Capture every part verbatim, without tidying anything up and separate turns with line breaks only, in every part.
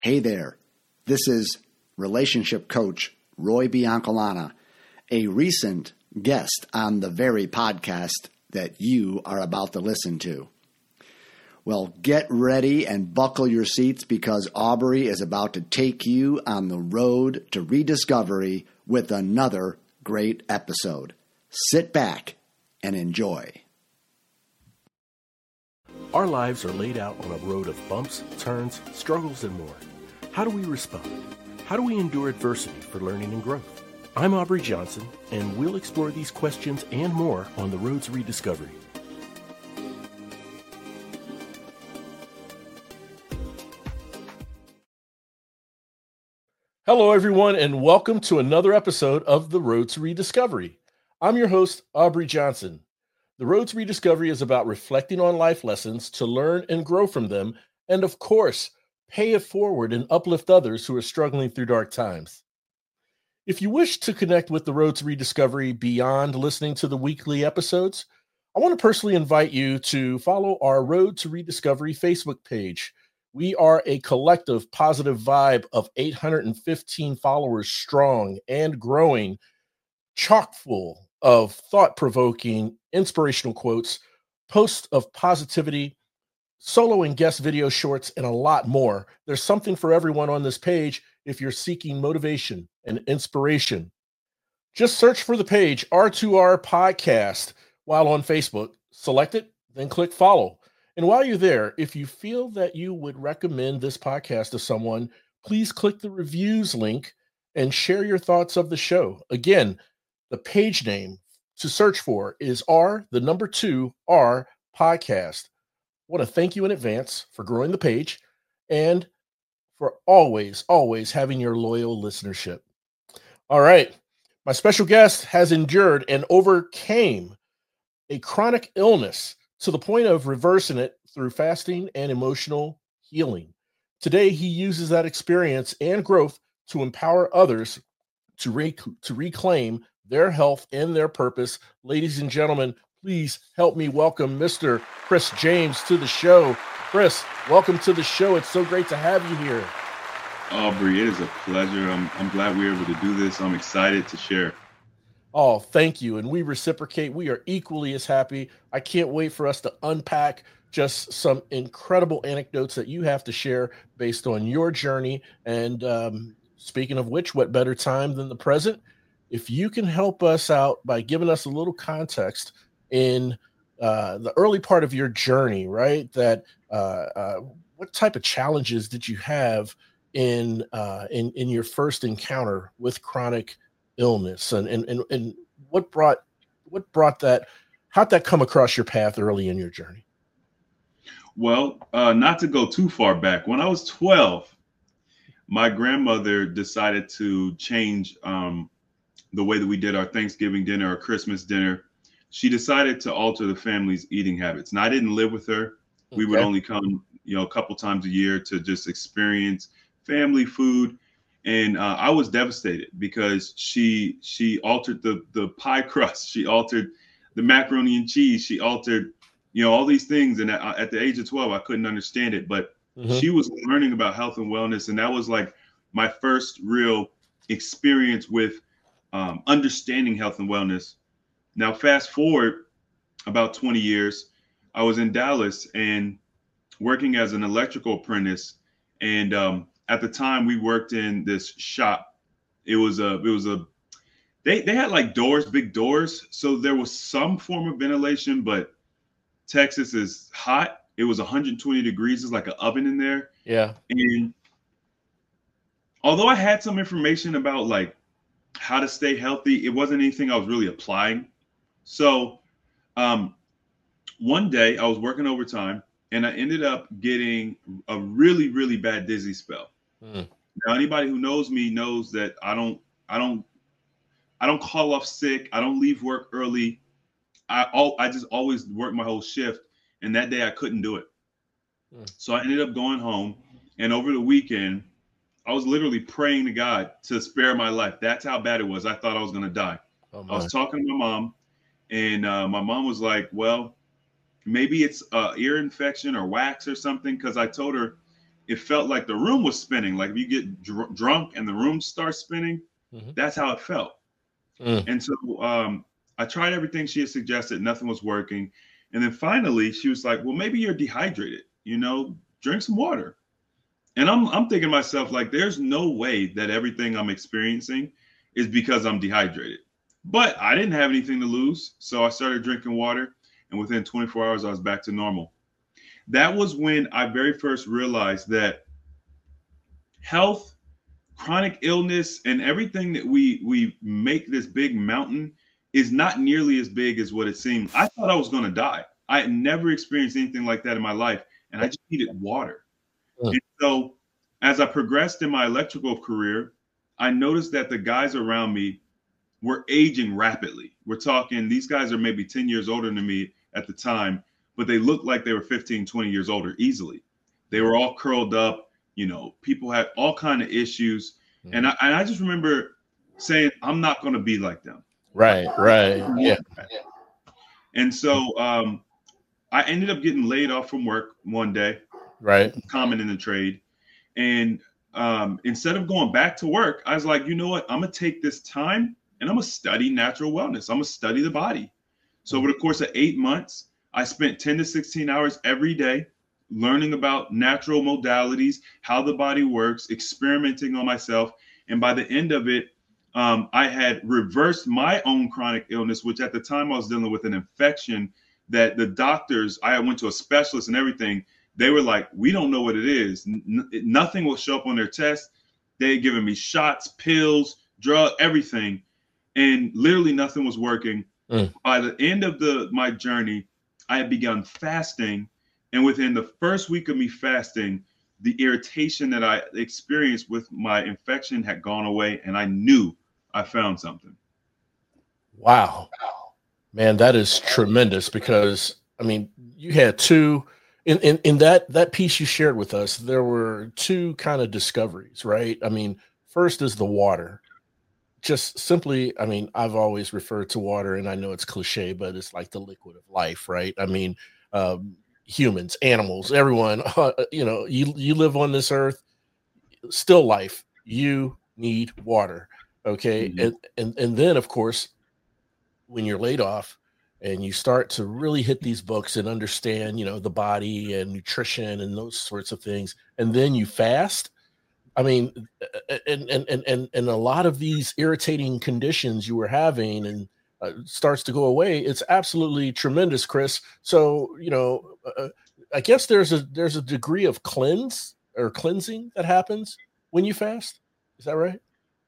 Hey there, this is relationship coach Roy Biancalana, a recent guest on the very podcast that you are about to listen to. Well, get ready and buckle your seats because Aubrey is about to take you on the road to rediscovery with another great episode. Sit back and enjoy.
Our lives are laid out on a road of bumps, turns, struggles, and more. How do we respond? How do we endure adversity for learning and growth? I'm Aubrey Johnson, and we'll explore these questions and more on the road to rediscovery. Hello, everyone, and welcome to another episode of The Road to Rediscovery. I'm your host, Aubrey Johnson. The Road to Rediscovery is about reflecting on life lessons to learn and grow from them, and of course, pay it forward and uplift others who are struggling through dark times. If you wish to connect with The Road to Rediscovery beyond listening to the weekly episodes, I want to personally invite you to follow our Road to Rediscovery Facebook page. We are a collective positive vibe of eight hundred fifteen followers strong and growing, chock full of thought-provoking, inspirational quotes, posts of positivity, solo and guest video shorts, and a lot more. There's something for everyone on this page if you're seeking motivation and inspiration. Just search for the page R two R Podcast while on Facebook. Select it, then click follow. And while you're there, if you feel that you would recommend this podcast to someone, please click the reviews link and share your thoughts of the show. Again, the page name to search for is R, the number two, R Podcast. I want to thank you in advance for growing the page and for always, always having your loyal listenership. All right. My special guest has endured and overcame a chronic illness to the point of reversing it through fasting and emotional healing. Today, he uses that experience and growth to empower others to, re- to reclaim their health and their purpose. Ladies and gentlemen, please help me welcome Mister Chris James to the show. Chris, welcome to the show. It's so great to have you here.
Aubrey, it is a pleasure. I'm, I'm glad we're able to do this. I'm excited to share.
Oh, thank you. And we reciprocate. We are equally as happy. I can't wait for us to unpack just some incredible anecdotes that you have to share based on your journey. And um, speaking of which, what better time than the present? If you can help us out by giving us a little context in uh, the early part of your journey, right? That uh, uh, what type of challenges did you have in uh, in in your first encounter with chronic illness, and and and, and what brought what brought that? How'd that come across your path early in your journey?
Well, uh, not to go too far back, when I was twelve, my grandmother decided to change um, the way that we did our Thanksgiving dinner or Christmas dinner. She decided to alter the family's eating habits. Now, I didn't live with her. We
Okay.
would only come, you know, a couple times a year to just experience family food. And uh, I was devastated because she she altered the the pie crust. She altered the macaroni and cheese. She altered, you know, all these things. And at, at the age of twelve, I couldn't understand it. But
Mm-hmm.
she was learning about health and wellness. And that was like my first real experience with um, understanding health and wellness. Now, fast forward about twenty years, I was in Dallas and working as an electrical apprentice. And um, at the time, we worked in this shop. It was a, it was a, they they had like doors, big doors, so there was some form of ventilation. But Texas is hot. It was one hundred twenty degrees. It's like an oven in there.
Yeah.
And although I had some information about like how to stay healthy, it wasn't anything I was really applying. So um, one day I was working overtime and I ended up getting a really, really bad dizzy spell.
Mm.
Now, anybody who knows me knows that I don't, I don't, I don't call off sick. I don't leave work early. I all, I just always work my whole shift. And that day I couldn't do it.
Mm.
So I ended up going home. And over the weekend, I was literally praying to God to spare my life. That's how bad it was. I thought I was going to die.
Oh,
I was
my.
talking to my mom, and uh, my mom was like, well, maybe it's uh, ear infection or wax or something. Because I told her it felt like the room was spinning. Like if you get dr- drunk and the room starts spinning, mm-hmm. that's how it felt. Mm. And so um, I tried everything she had suggested. Nothing was working. And then finally she was like, well, maybe you're dehydrated, you know, drink some water. And I'm, I'm thinking to myself, like, there's no way that everything I'm experiencing is because I'm dehydrated. But I didn't have anything to lose. So I started drinking water. And within twenty-four hours, I was back to normal. That was when I very first realized that health, chronic illness, and everything that we we make this big mountain is not nearly as big as what it seemed. I thought I was going to die. I had never experienced anything like that in my life, and I just needed water. Mm. And so as I progressed in my electrical career, I noticed that the guys around me were aging rapidly. We're talking, these guys are maybe ten years older than me at the time, but they looked like they were fifteen, twenty years older easily. They were all curled up. You know, people had all kind of issues. Mm. And, I, and I just remember saying, I'm not going to be like them.
Right, right. Yeah.
And so um, I ended up getting laid off from work one day.
Right.
Common in the trade. And um, instead of going back to work, I was like, you know what? I'm going to take this time and I'm going to study natural wellness. I'm going to study the body. So over the course of eight months, I spent ten to sixteen hours every day learning about natural modalities, how the body works, experimenting on myself. And by the end of it, um, I had reversed my own chronic illness, which at the time I was dealing with an infection that the doctors, I went to a specialist and everything. They were like, we don't know what it is. N- nothing will show up on their test. They had given me shots, pills, drug, everything. And literally nothing was working. Mm. By the end of the my journey, I had begun fasting. And within the first week of me fasting, the irritation that I experienced with my infection had gone away. And I knew I found something.
Wow. Man, that is tremendous because, I mean, you had two, in, in, in that, that piece you shared with us, there were two kind of discoveries, right? I mean, first is the water. Just simply, I mean, I've always referred to water, and I know it's cliche, but it's like the liquid of life, right? I mean, um, humans, animals, everyone, uh, you know, you, you live on this earth, still life, you need water. Okay. Mm-hmm. And, and, and then of course, when you're laid off and you start to really hit these books and understand, you know, the body and nutrition and those sorts of things, and then you fast, I mean, and, and, and, and, and a lot of these irritating conditions you were having and uh, starts to go away. It's absolutely tremendous, Chris. So, you know, uh, I guess there's a, there's a degree of cleanse or cleansing that happens when you fast. Is that right?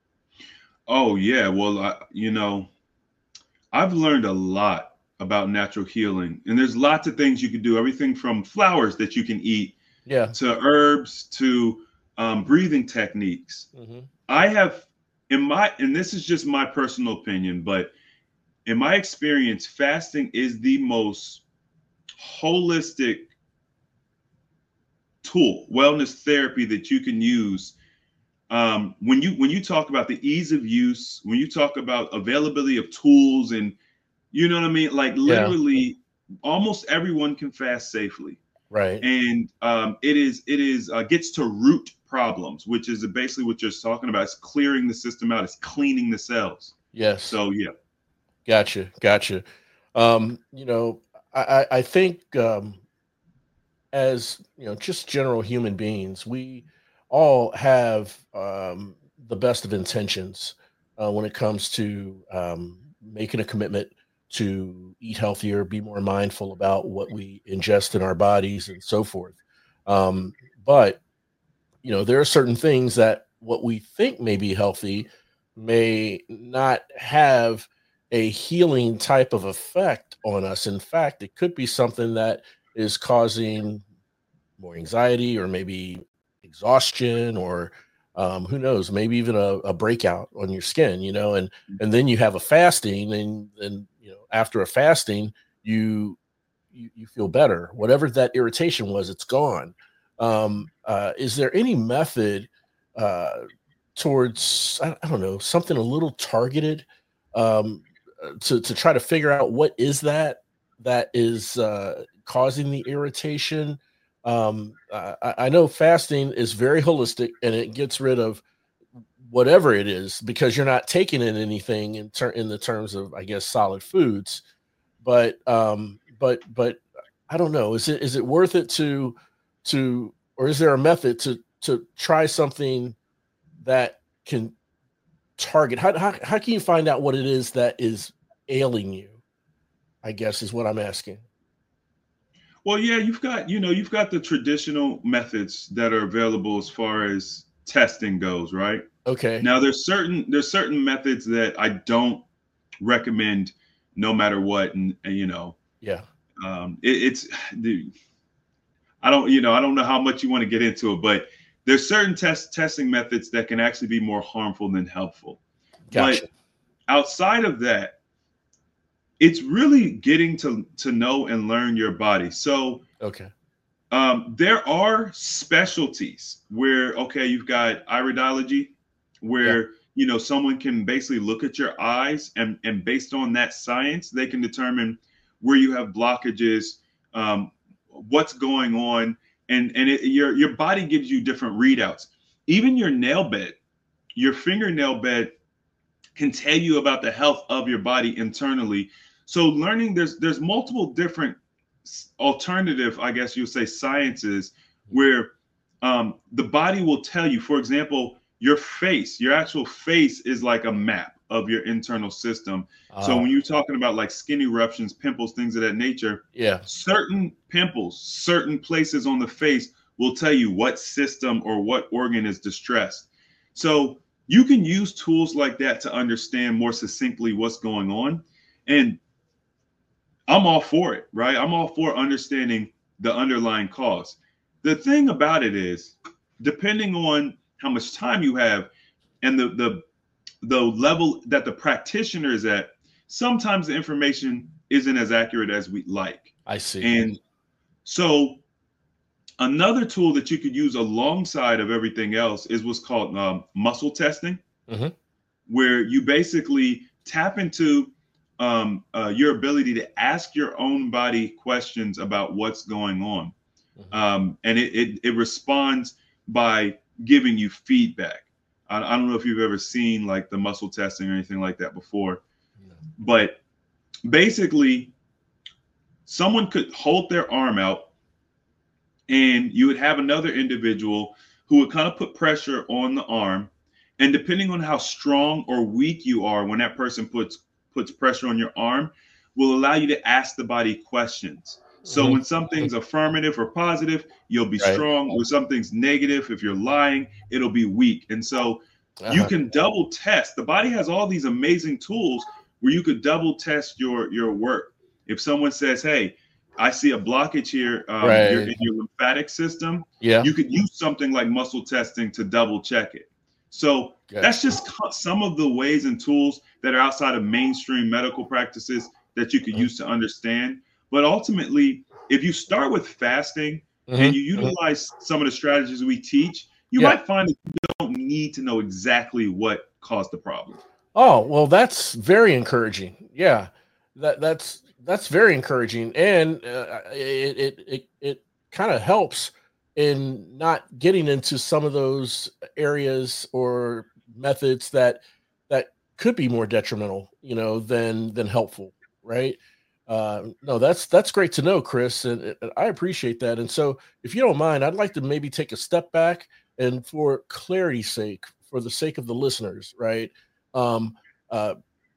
Oh yeah. Well, I, you know, I've learned a lot about natural healing, and there's lots of things you can do. Everything from flowers that you can eat,
yeah,
to herbs, to um, breathing techniques. Mm-hmm. I have, in my, and this is just my personal opinion, but in my experience, fasting is the most holistic tool, wellness therapy that you can use. Um, when you when you talk about the ease of use, when you talk about availability of tools, and you know what I mean, like literally, yeah. almost everyone can fast safely,
right?
And um, it is it is uh, gets to root problems, which is basically what you're talking about. It's clearing the system out. It's cleaning the cells.
Yes.
So yeah,
gotcha, gotcha. Um, you know, I I think um, as you know, just general human beings, we all have um, the best of intentions uh, when it comes to um, making a commitment to eat healthier, be more mindful about what we ingest in our bodies and so forth. Um, but, you know, there are certain things that what we think may be healthy may not have a healing type of effect on us. In fact, it could be something that is causing more anxiety or maybe exhaustion or um, who knows, maybe even a, a breakout on your skin, you know, and, and then you have a fasting and, and, you know, after a fasting, you, you, you feel better, whatever that irritation was, it's gone. Um, uh, is there any method uh, towards, I, I don't know, something a little targeted um, to, to try to figure out what is that, that is uh, causing the irritation? Um, I, I know fasting is very holistic and it gets rid of whatever it is because you're not taking in anything in ter- in the terms of, I guess, solid foods. But um, but but I don't know. Is it is it worth it to to or is there a method to to try something that can target? How how how can you find out what it is that is ailing you? I guess is what I'm asking.
Well, yeah, you've got, you know, you've got the traditional methods that are available as far as testing goes, right?
Okay.
Now there's certain there's certain methods that I don't recommend no matter what. And, and you know,
Yeah.
um, it, it's the I don't, you know, I don't know how much you want to get into it, but there's certain test testing methods that can actually be more harmful than helpful.
Gotcha.
But outside of that, it's really getting to to know and learn your body. So
Okay.
um, there are specialties where, okay, you've got iridology,
Yeah.
where you know someone can basically look at your eyes and and based on that science, they can determine where you have blockages, um, what's going on, and and it, your your body gives you different readouts. Even your nail bed, your fingernail bed can tell you about the health of your body internally. So learning there's there's multiple different alternative, I guess you'll say, sciences where um, the body will tell you. For example, your face, your actual face is like a map of your internal system. So
Uh,
when you're talking about like skin eruptions, pimples, things of that nature,
yeah.
certain pimples, certain places on the face will tell you what system or what organ is distressed. So you can use tools like that to understand more succinctly what's going on. And I'm all for it, right? I'm all for understanding the underlying cause. The thing about it is, depending on how much time you have and the the the level that the practitioner is at, sometimes the information isn't as accurate as we'd like.
I see.
And so another tool that you could use alongside of everything else is what's called um, muscle testing,
Mm-hmm.
where you basically tap into um, uh, your ability to ask your own body questions about what's going on.
Mm-hmm.
Um, and it, it, it responds by giving you feedback. I, I don't know if you've ever seen like the muscle testing or anything like that before,
No.
but basically someone could hold their arm out and you would have another individual who would kind of put pressure on the arm. And depending on how strong or weak you are when that person puts puts pressure on your arm, will allow you to ask the body questions. So
Mhm.
when something's affirmative or positive, you'll be
Right.
strong. When something's negative, if you're lying, it'll be weak. And so you
Uh-huh.
can double test. The body has all these amazing tools where you could double test your your work. If someone says, "Hey, I see a blockage here, um, you're
Right.
in your lymphatic system,"
Yeah.
you could use something like muscle testing to double check it. So that's just co- some of the ways and tools that are outside of mainstream medical practices that you could
Mhm.
use to understand. But ultimately, if you start with fasting
Mhm.
and you
Mhm.
utilize some of the strategies we teach, you
Yeah.
might find that you don't need to know exactly what caused the problem.
Oh, well, that's very encouraging. Yeah. That that's that's very encouraging. And uh, it it it, it kind of helps in not getting into some of those areas or methods that that could be more detrimental, you know, than than helpful, right? Uh, no, that's that's great to know, Chris, and, and I appreciate that. And so, if you don't mind, I'd like to maybe take a step back, and for clarity's sake, for the sake of the listeners, right? Um, uh,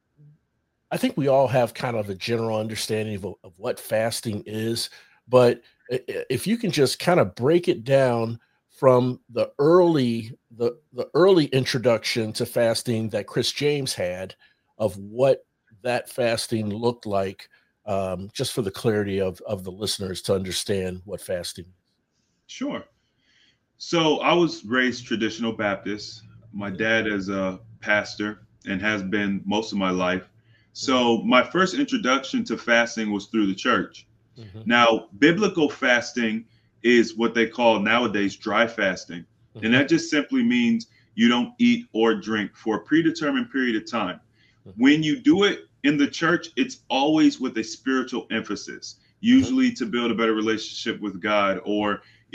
I think we all have kind of a general understanding of, of what fasting is, but i- i- if you can just kind of break it down from the early the the early introduction to fasting that Chris James had, of what that fasting looked like, um, just for the clarity of of the listeners to understand what fasting
Sure. So I was raised traditional Baptist. My
is.
dad is a pastor and has been most of my life.
Mhm,
So my first introduction to fasting was through the church.
mhm,
Now, biblical fasting is what they call nowadays dry fasting. And
mhm,
that just simply means you don't eat or drink for a predetermined period of time.
mhm,
When you do it in the church, it's always with a spiritual emphasis,
mhm,
usually to build a better relationship with God or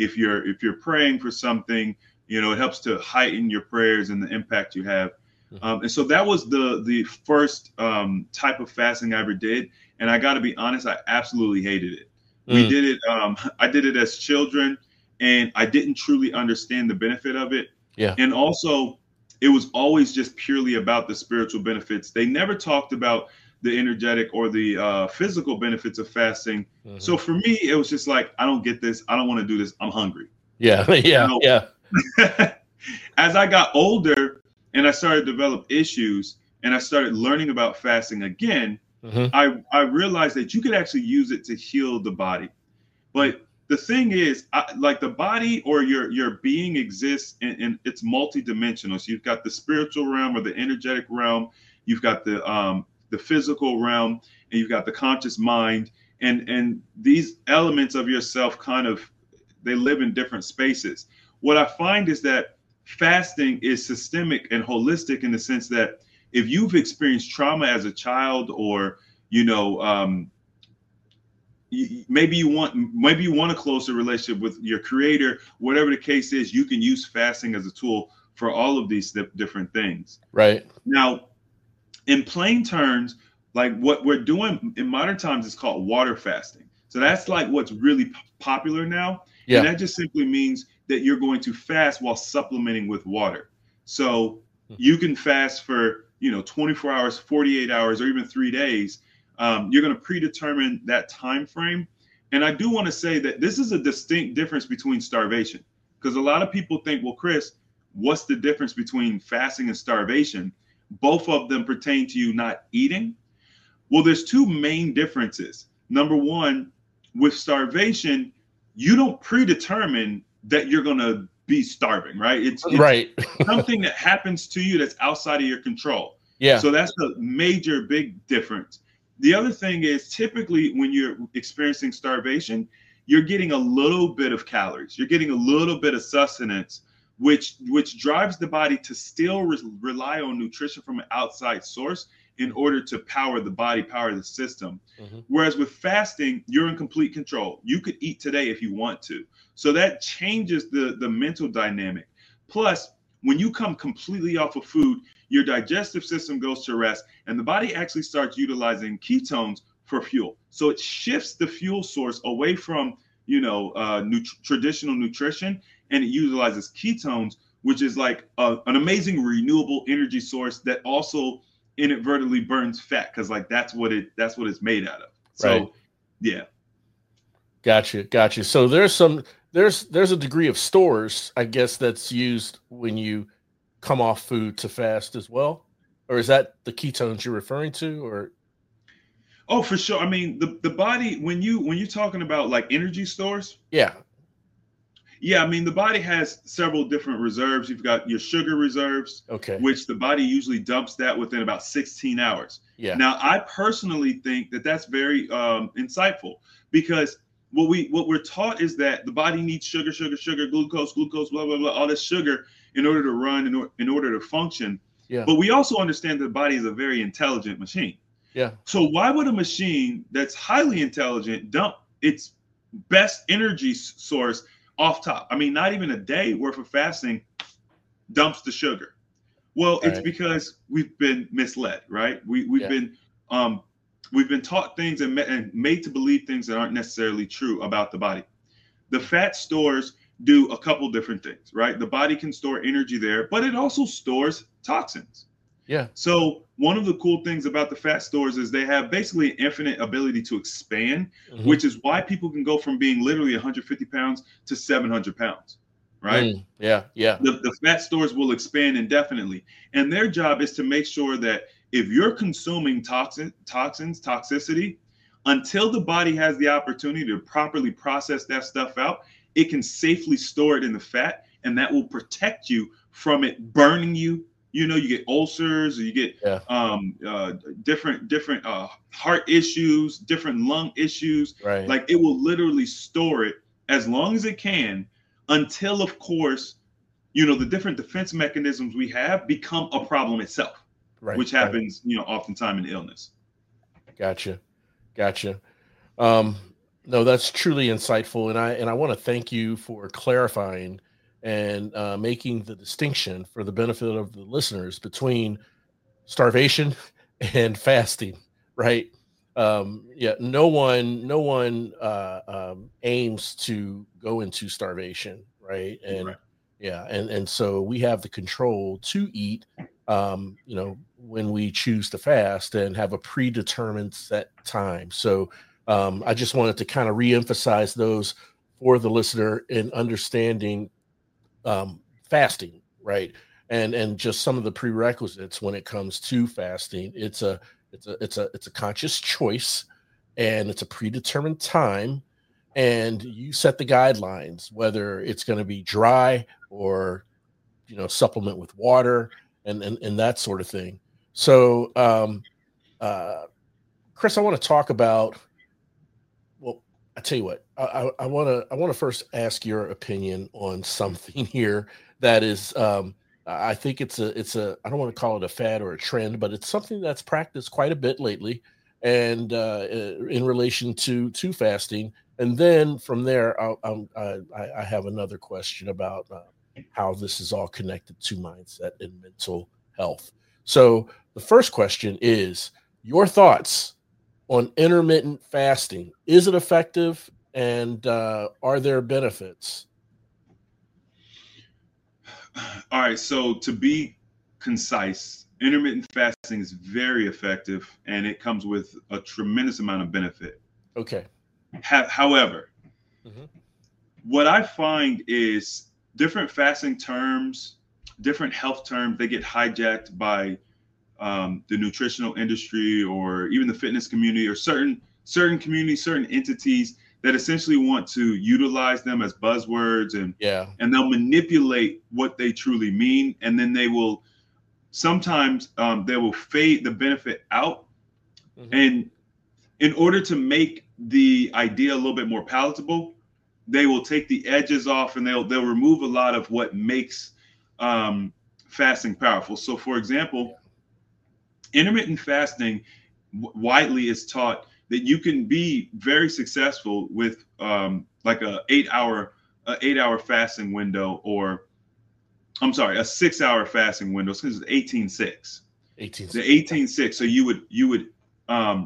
if you're if you're praying for something, you know, it helps to heighten your prayers and the impact you have. Mm-hmm. Um, and so that was the the first um, type of fasting I ever did. And I got to be honest, I absolutely hated it. Mm. We did it. Um, I did it as children, and I didn't truly understand the benefit of it.
Yeah.
And also, it was always just purely about the spiritual benefits. They never talked about the energetic or the uh, physical benefits of fasting. Mm-hmm. So for me, it was just like, I don't get this. I don't want to do this. I'm hungry.
Yeah. Yeah.
So,
yeah.
As I got older and I started to develop issues and I started learning about fasting again, mm-hmm. I, I realized that you could actually use it to heal the body. But the thing is, I, like the body or your, your being exists and, and it's multidimensional. So you've got the spiritual realm or the energetic realm. You've got the, um, the physical realm, and you've got the conscious mind. And, and these elements of yourself kind of, they live in different spaces. What I find is that fasting is systemic and holistic in the sense that if you've experienced trauma as a child, or, you know, um, maybe you want, maybe you want a closer relationship with your creator, whatever the case is, you can use fasting as a tool for all of these different things.
Right.
Now, in plain terms, like what we're doing in modern times is called water fasting. So that's like what's really p- popular now. Yeah. And that just simply means that you're going to fast while supplementing with water. So you can fast for, you know, twenty-four hours, forty-eight hours, or even three days. Um, you're going to predetermine that time frame. And I do want to say that this is a distinct difference between starvation, because a lot of people think, well, Chris, what's the difference between fasting and starvation? Both of them pertain to you not eating. Well, there's two main differences. Number one, with starvation, you don't predetermine that you're going to be starving, right? It's, it's
right.
something that happens to you that's outside of your control.
Yeah.
So that's the major big difference. The other thing is, typically when you're experiencing starvation, you're getting a little bit of calories. You're getting a little bit of sustenance, which which drives the body to still re- rely on nutrition from an outside source in order to power the body, power the system. Mm-hmm. Whereas with fasting, you're in complete control. You could eat today if you want to. So that changes the, the mental dynamic. Plus, when you come completely off of food, your digestive system goes to rest, and the body actually starts utilizing ketones for fuel. So it shifts the fuel source away from, you know, uh, nut- traditional nutrition, and it utilizes ketones, which is like a, an amazing renewable energy source that also inadvertently burns fat, because like that's what it that's what it's made out of. So, right. yeah.
Gotcha, gotcha. So there's some there's there's a degree of stores, I guess, that's used when you come off food to fast as well, or is that the ketones you're referring to? Or
oh, for sure. I mean, the the body, when you when you're talking about like energy stores,
yeah.
Yeah, I mean, the body has several different reserves. You've got your sugar reserves,
okay,
which the body usually dumps that within about sixteen hours.
Yeah.
Now, I personally think that that's very um, insightful, because what we what we're taught is that the body needs sugar, sugar, sugar, glucose, glucose, blah blah blah, all this sugar in order to run, in, or, in order to function.
Yeah.
But we also understand that the body is a very intelligent machine.
Yeah.
So why would a machine that's highly intelligent dump its best energy source off top? I mean, not even a day worth of fasting dumps the sugar. Well,
All
it's
right.
because we've been misled, right? We we've
Yeah.
been um, we've been taught things and, ma- and made to believe things that aren't necessarily true about the body. The fat stores do a couple different things, right? The body can store energy there, but it also stores toxins.
Yeah.
So one of the cool things about the fat stores is they have basically an infinite ability to expand, mm-hmm. which is why people can go from being literally one hundred fifty pounds to seven hundred pounds, right?
Mm, yeah, yeah.
The, the fat stores will expand indefinitely. And their job is to make sure that if you're consuming toxin, toxins, toxicity, until the body has the opportunity to properly process that stuff out, it can safely store it in the fat, and that will protect you from it burning you. You know, you get ulcers, or you get
yeah. um,
uh, different different uh, heart issues, different lung issues.
Right.
Like it will literally store it as long as it can, until, of course, you know, the different defense mechanisms we have become a problem itself,
right.
which happens, right. you know, oftentimes in illness.
Gotcha, gotcha. Um, No, that's truly insightful, and I and I want to thank you for clarifying and uh, making the distinction for the benefit of the listeners between starvation and fasting, right? Um, yeah, no one, no one uh, um, aims to go into starvation, right? And
Right.
yeah, and and so we have the control to eat, um, you know, when we choose to fast and have a predetermined set time. So um, I just wanted to kind of reemphasize those for the listener in understanding um, fasting, right? And and just some of the prerequisites when it comes to fasting. It's a it's a it's a it's a conscious choice, and it's a predetermined time, and you set the guidelines whether it's going to be dry or you know supplement with water and and, and that sort of thing. So, um, uh, Chris, I want to talk about. Well, I tell you what, I want to I want to first ask your opinion on something here that is, um, I think it's a it's a I don't want to call it a fad or a trend, but it's something that's practiced quite a bit lately, and uh, in relation to to fasting. And then from there, I'll, I'll, I I have another question about uh, how this is all connected to mindset and mental health. So the first question is your thoughts on intermittent fasting. Is it effective, and uh, are there benefits?
All right. So to be concise, intermittent fasting is very effective, and it comes with a tremendous amount of benefit.
Okay.
Ha- however,
mm-hmm.
what I find is different fasting terms, different health terms, they get hijacked by um, the nutritional industry or even the fitness community or certain certain communities, certain entities that essentially want to utilize them as buzzwords, and
yeah,
and they'll manipulate what they truly mean, and then they will sometimes um, they will fade the benefit out, mm-hmm. and in order to make the idea a little bit more palatable, they will take the edges off, and they'll they'll remove a lot of what makes um, fasting powerful. So, for example, intermittent fasting w- widely is taught that you can be very successful with um, like a eight hour a eight hour fasting window, or I'm sorry, a six hour fasting window. So it's eighteen six.
eighteen
The eighteen six. So you would you would um,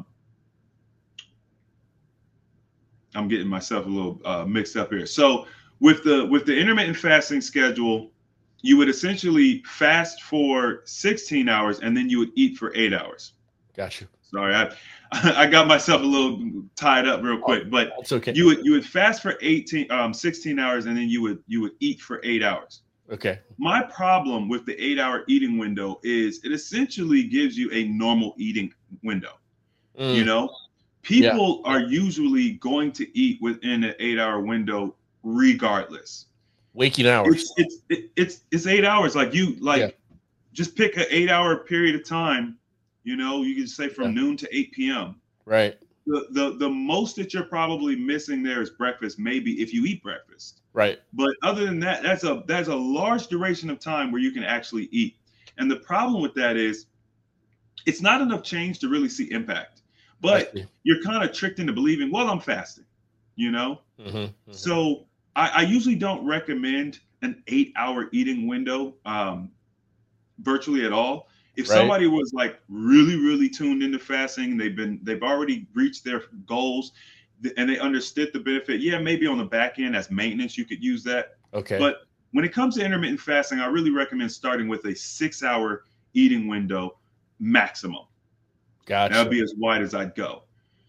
I'm getting myself a little uh, mixed up here. So with the with the intermittent fasting schedule, you would essentially fast for sixteen hours, and then you would eat for eight hours.
Gotcha.
Sorry, I I got myself a little tied up real quick, but
that's okay.
You would you would fast for eighteen, um, sixteen hours, and then you would you would eat for eight hours.
Okay.
My problem with the eight hour eating window is it essentially gives you a normal eating window. Mm. You know, people yeah. are usually going to eat within an eight hour window regardless.
Waking hours.
It's it's it, it's it's eight hours. Like you like yeah. just pick an eight hour period of time. You know, you can say from yeah. noon to eight p.m.
Right.
The, the the most that you're probably missing there is breakfast, maybe if you eat breakfast.
Right.
But other than that, that's a that's a large duration of time where you can actually eat. And the problem with that is it's not enough change to really see impact. But you're kind of tricked into believing, well, I'm fasting, you know? Mm-hmm, mm-hmm. So I, I usually don't recommend an eight hour eating window um, virtually at all. If right. somebody was like really, really tuned into fasting, they've been, they've already reached their goals and they understood the benefit. Yeah, maybe on the back end as maintenance, you could use that.
Okay.
But when it comes to intermittent fasting, I really recommend starting with a six hour eating window maximum.
Gotcha.
That would be as wide as I'd go.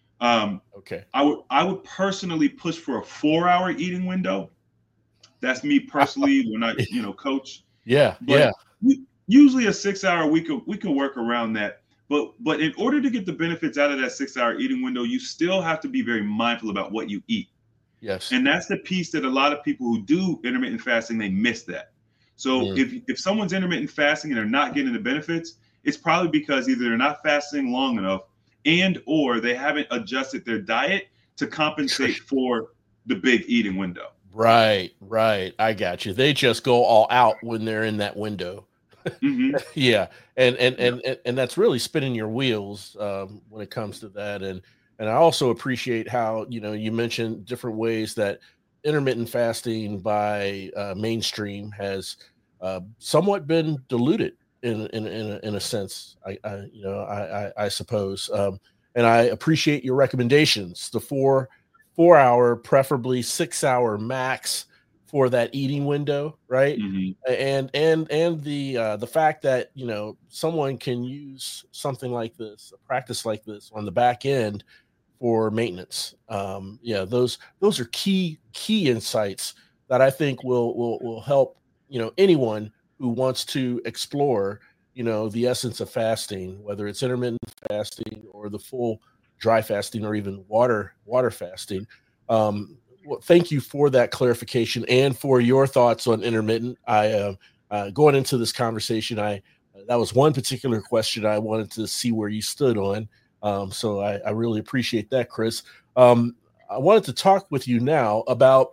Um,
okay.
I would, I would personally push for a four hour eating window. That's me personally when I, you know, coach.
Yeah.
But
yeah.
We, Usually a six hour, we can we can work around that. But but in order to get the benefits out of that six hour eating window, you still have to be very mindful about what you eat.
Yes.
And that's the piece that a lot of people who do intermittent fasting, they miss that. So mm. if if someone's intermittent fasting and they're not getting the benefits, it's probably because either they're not fasting long enough and or they haven't adjusted their diet to compensate for the big eating window.
Right, right. I got you. They just go all out when they're in that window.
Mm-hmm.
yeah, and and, and and and that's really spinning your wheels um, when it comes to that. And And I also appreciate how, you know, you mentioned different ways that intermittent fasting by uh, mainstream has uh, somewhat been diluted in in in a, in a sense. I, I you know I I, I suppose, um, and I appreciate your recommendations. The four four hour, preferably six hour max for that eating window, right?
Mm-hmm.
And and and the uh, the fact that, you know, someone can use something like this, a practice like this, on the back end for maintenance. Um, yeah, those those are key key insights that I think will will will help, you know, anyone who wants to explore, you know, the essence of fasting, whether it's intermittent fasting or the full dry fasting or even water water fasting. Um, well, thank you for that clarification and for your thoughts on intermittent. I uh, uh, going into this conversation, I that was one particular question I wanted to see where you stood on. Um, so I, I really appreciate that, Chris. Um, I wanted to talk with you now about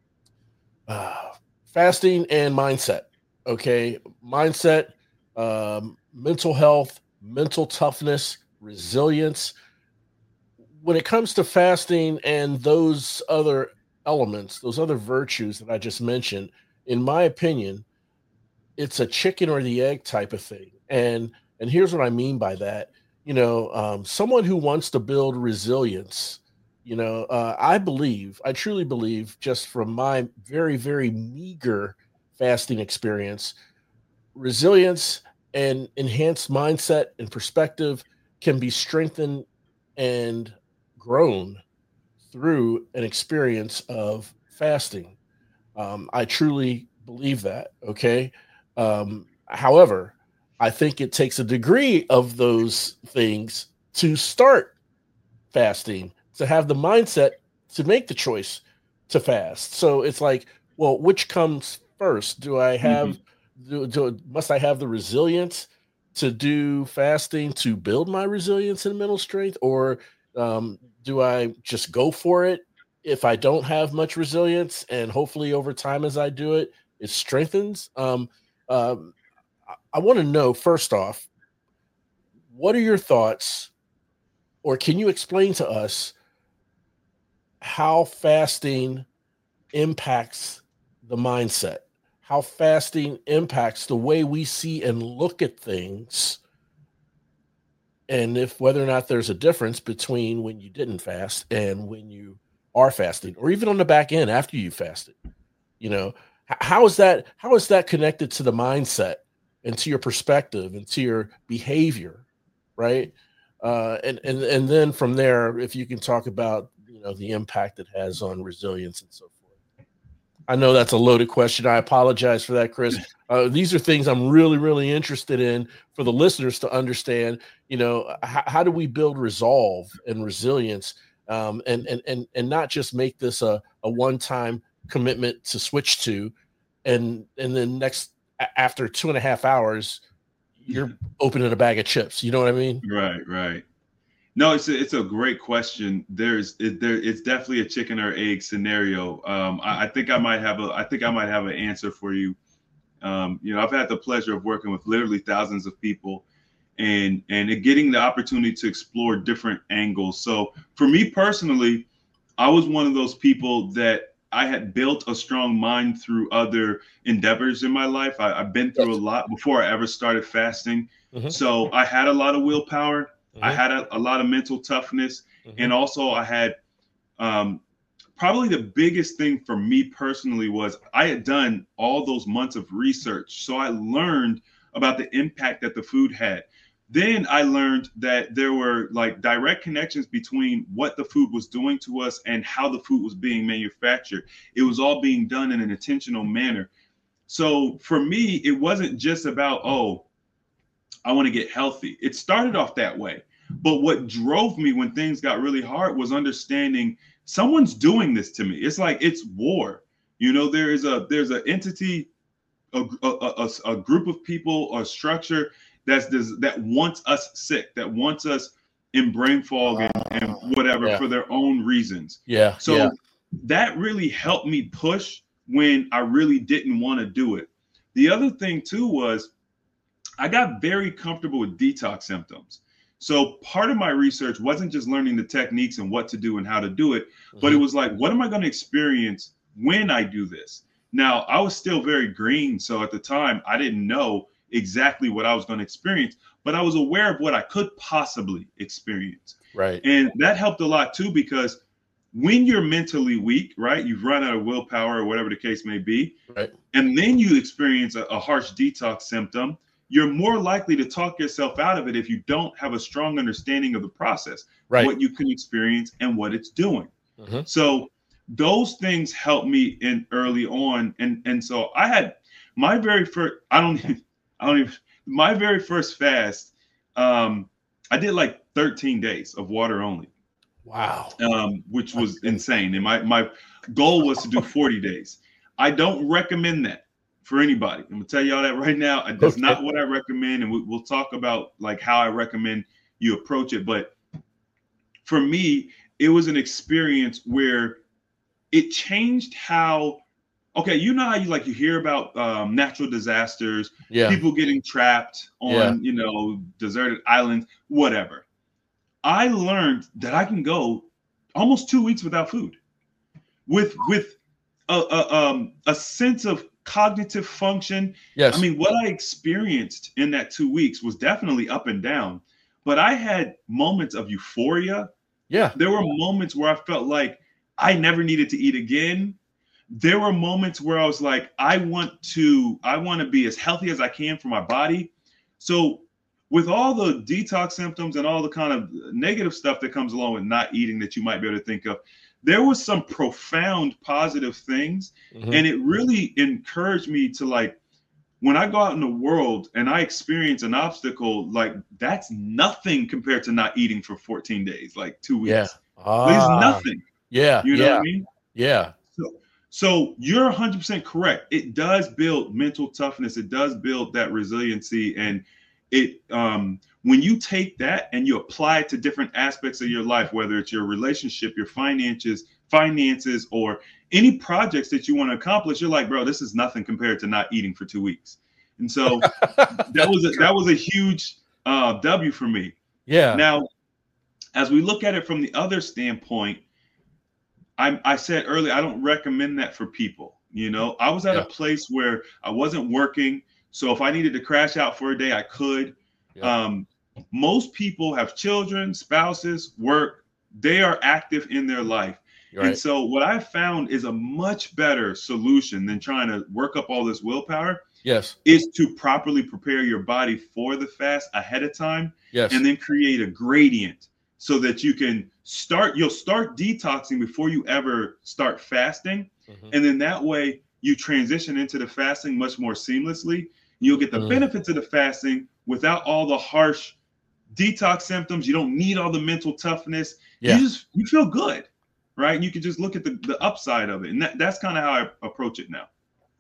uh, fasting and mindset. Okay, mindset, um, mental health, mental toughness, resilience. When it comes to fasting and those other elements, those other virtues that I just mentioned, in my opinion, it's a chicken or the egg type of thing. And and here's what I mean by that. You know, um, someone who wants to build resilience, you know, uh, I believe, I truly believe, just from my very, very meager fasting experience, resilience and enhanced mindset and perspective can be strengthened and grown through an experience of fasting. Um, I truly believe that. Okay. Um, however, I think it takes a degree of those things to start fasting, to have the mindset to make the choice to fast. So it's like, well, which comes first? Do I have, mm-hmm. do, do, must I have the resilience to do fasting to build my resilience and mental strength? Or um, do I just go for it if I don't have much resilience, and hopefully over time as I do it, it strengthens? Um, um, I, I want to know, first off, what are your thoughts, or can you explain to us how fasting impacts the mindset, how fasting impacts the way we see and look at things, and if whether or not there's a difference between when you didn't fast and when you are fasting, or even on the back end after you fasted? You know, how is that, how is that connected to the mindset and to your perspective and to your behavior, right? Uh, and, and, and then from there, if you can talk about, you know, the impact it has on resilience and so forth. I know that's a loaded question. I apologize for that, Chris. Uh, these are things I'm really, really interested in for the listeners to understand. You know, how, how do we build resolve and resilience, um, and, and, and, and not just make this a, a one-time commitment to switch to, and, and then next, after two and a half hours, you're opening a bag of chips. You know what I mean?
Right, right. No, it's a, it's a great question. There's it, there it's definitely a chicken or egg scenario. Um, I, I think I might have a I think I might have an answer for you. Um, you know, I've had the pleasure of working with literally thousands of people, and and getting the opportunity to explore different angles. So for me personally, I was one of those people that I had built a strong mind through other endeavors in my life. I, I've been through a lot before I ever started fasting. Mm-hmm. So I had a lot of willpower. Mm-hmm. I had a, a lot of mental toughness. Mm-hmm. And also I had um, probably the biggest thing for me personally was I had done all those months of research. So I learned about the impact that the food had. Then I learned that there were like direct connections between what the food was doing to us and how the food was being manufactured. It was all being done in an intentional manner. So for me, it wasn't just about, oh, I want to get healthy. It started off that way. But what drove me when things got really hard was understanding someone's doing this to me. It's like it's war. You know, there is a there's an entity, a, a, a, a group of people, a structure that's this, that wants us sick, that wants us in brain fog and, and whatever yeah. for their own reasons.
Yeah.
So
yeah.
that really helped me push when I really didn't want to do it. The other thing too was I got very comfortable with detox symptoms. So part of my research wasn't just learning the techniques and what to do and how to do it, mm-hmm. but it was like, what am I going to experience when I do this? Now, I was still very green. So at the time, I didn't know exactly what I was going to experience, but I was aware of what I could possibly experience.
Right.
And that helped a lot too, because when you're mentally weak, right, you've run out of willpower or whatever the case may be,
right,
and then you experience a, a harsh detox symptom, you're more likely to talk yourself out of it if you don't have a strong understanding of the process,
right,
what you can experience and what it's doing.
Mm-hmm.
So those things helped me in early on. And, and so I had my very first, I don't, I don't even, my very first fast, um, I did like thirteen days of water only.
Wow.
Um, which was insane. And my, my goal was to do forty days. I don't recommend that for anybody. I'm gonna tell y'all that right now. That's okay. Not what I recommend. And we, we'll talk about like how I recommend you approach it. But for me, it was an experience where it changed how, okay, you know how you like you hear about um, natural disasters,
yeah.
people getting trapped on, yeah. you know, deserted islands, whatever. I learned that I can go almost two weeks without food with with a, a, um, a sense of cognitive function.
Yes.
I mean, what I experienced in that two weeks was definitely up and down, but I had moments of euphoria.
Yeah.
There were moments where I felt like I never needed to eat again. There were moments where I was like, I want to, I want to be as healthy as I can for my body. So with all the detox symptoms and all the kind of negative stuff that comes along with not eating that you might be able to think of, there was some profound positive things. Mm-hmm. And it really encouraged me to like, when I go out in the world and I experience an obstacle, like that's nothing compared to not eating for fourteen days, like two weeks.
Yeah. Ah,
There's nothing.
Yeah.
You know
yeah,
what I mean?
Yeah.
So, so you're one hundred percent correct. It does build mental toughness. It does build that resiliency. And it, um, when you take that and you apply it to different aspects of your life, whether it's your relationship, your finances, finances, or any projects that you want to accomplish, you're like, bro, this is nothing compared to not eating for two weeks. And so that was a, that was a huge uh, W for me.
Yeah.
Now, as we look at it from the other standpoint, I, I said earlier, I don't recommend that for people. You know, I was at yeah. a place where I wasn't working. So if I needed to crash out for a day, I could. Yep. Um, most people have children, spouses, work. They are active in their life. Right. And so what I found is a much better solution than trying to work up all this willpower.
Yes.
Is to properly prepare your body for the fast ahead of time.
Yes.
And then create a gradient so that you can start, you'll start detoxing before you ever start fasting. Mm-hmm. And then that way you transition into the fasting much more seamlessly. You'll get the mm. benefits of the fasting without all the harsh detox symptoms. You don't need all the mental toughness. Yeah. You just, you feel good, right? And you can just look at the, the upside of it. And that, that's kind of how I approach it now.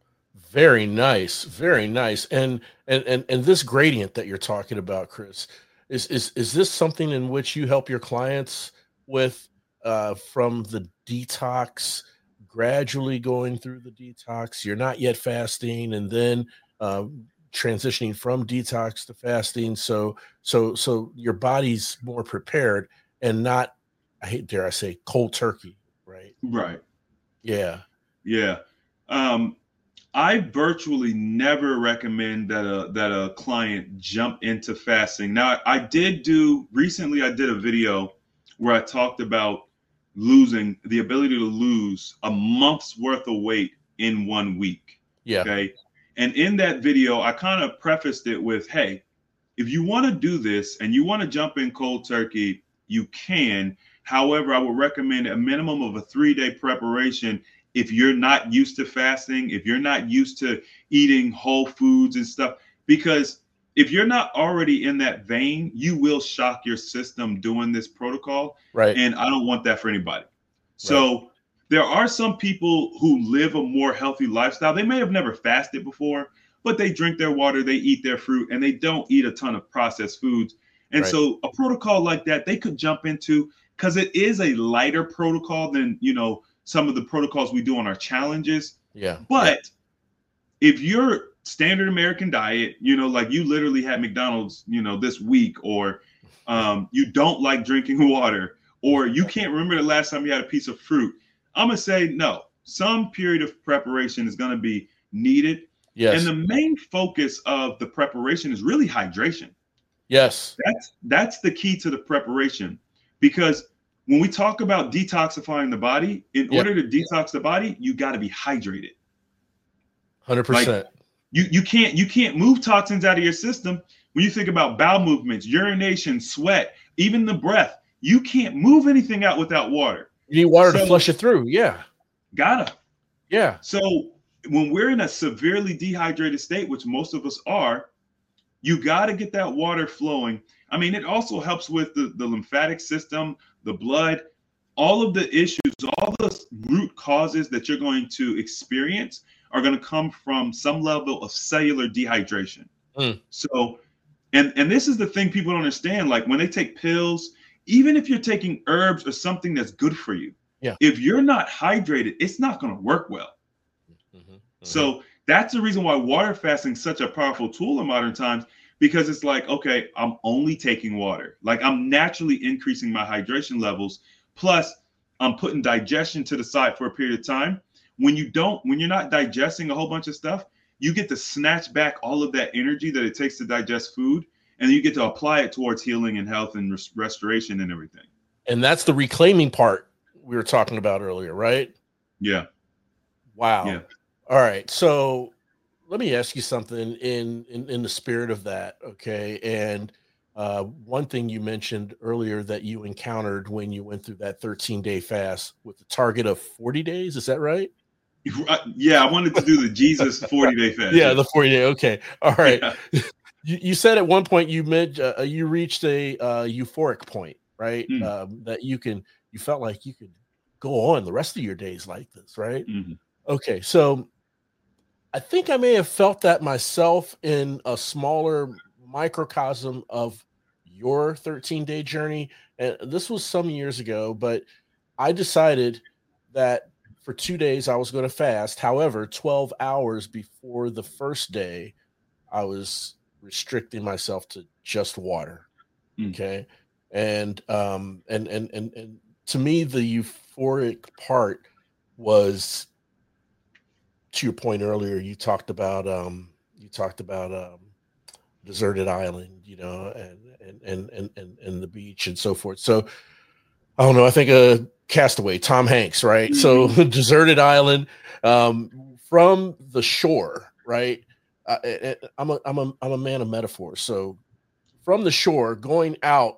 Very nice. Very nice. And, and, and, and this gradient that you're talking about, Chris, is, is, is this something in which you help your clients with, uh, from the detox, gradually going through the detox? You're not yet fasting, and then, uh, transitioning from detox to fasting. So, so, so your body's more prepared and not, I hate, dare I say, cold turkey, right?
Right.
Yeah.
Yeah. Um, I virtually never recommend that a, that a client jump into fasting. Now, I did do, recently I did a video where I talked about losing, the ability to lose a month's worth of weight in one week.
Yeah.
Okay. And in that video, I kind of prefaced it with, hey, if you want to do this and you want to jump in cold turkey, you can. However, I would recommend a minimum of a three-day preparation if you're not used to fasting, if you're not used to eating whole foods and stuff, because if you're not already in that vein, you will shock your system doing this protocol.
Right.
And I don't want that for anybody. So right. There are some people who live a more healthy lifestyle. They may have never fasted before, but they drink their water, they eat their fruit, and they don't eat a ton of processed foods. And right. So a protocol like that, they could jump into, because it is a lighter protocol than, you know, some of the protocols we do on our challenges.
Yeah.
But yeah. if you're standard American diet, you know, like you literally had McDonald's, you know, this week, or um, you don't like drinking water, or you can't remember the last time you had a piece of fruit, I'm going to say no. Some period of preparation is going to be needed.
Yes.
And the main focus of the preparation is really hydration.
Yes.
That's that's the key to the preparation, because when we talk about detoxifying the body, in
Yeah.
order to detox the body, you got to be hydrated.
one hundred percent.
Like, you you can't you can't move toxins out of your system. When you think about bowel movements, urination, sweat, even the breath, you can't move anything out without water.
You need water
So-
to flush it through. Yeah.
Gotta.
Yeah.
So when we're in a severely dehydrated state, which most of us are, you got to get that water flowing. I mean, it also helps with the, the lymphatic system, the blood, all of the issues, all the root causes that you're going to experience are going to come from some level of cellular dehydration.
Mm.
So, and, and this is the thing people don't understand. Like when they take pills, even if you're taking herbs or something that's good for you,
yeah.
if you're not hydrated, it's not going to work well.
Mm-hmm. Mm-hmm.
So that's the reason why water fasting is such a powerful tool in modern times, because it's like, okay, I'm only taking water. Like I'm naturally increasing my hydration levels. Plus, I'm putting digestion to the side for a period of time. When you don't, when you're not digesting a whole bunch of stuff, you get to snatch back all of that energy that it takes to digest food, and you get to apply it towards healing and health and res- restoration and everything.
And that's the reclaiming part we were talking about earlier, right?
Yeah.
Wow.
Yeah.
All right. So let me ask you something in, in, in the spirit of that. Okay. And uh, one thing you mentioned earlier that you encountered when you went through that thirteen day fast with the target of forty days. Is that right?
Yeah. I wanted to do the Jesus forty day fast.
Yeah. The forty day. Okay. All right.
Yeah.
You, you said at one point you meant uh, you reached a uh, euphoric point, right?
Mm.
Um, that you can, you felt like you could go on the rest of your days like this, right?
Mm-hmm.
Okay. So I think I may have felt that myself in a smaller microcosm of your thirteen day journey. And this was some years ago, but I decided that for two days I was going to fast. However, twelve hours before the first day, I was restricting myself to just water.
Mm.
Okay. And, um, and, and, and, and to me, the euphoric part was, to your point earlier, you talked about, um, you talked about, um, deserted island, you know, and, and, and, and, and, and the beach and so forth. So I don't know. I think a Castaway, Tom Hanks, right? Mm-hmm. So deserted island, um, from the shore, right? Uh, I'm a, I'm a, I'm a man of metaphors. So from the shore going out,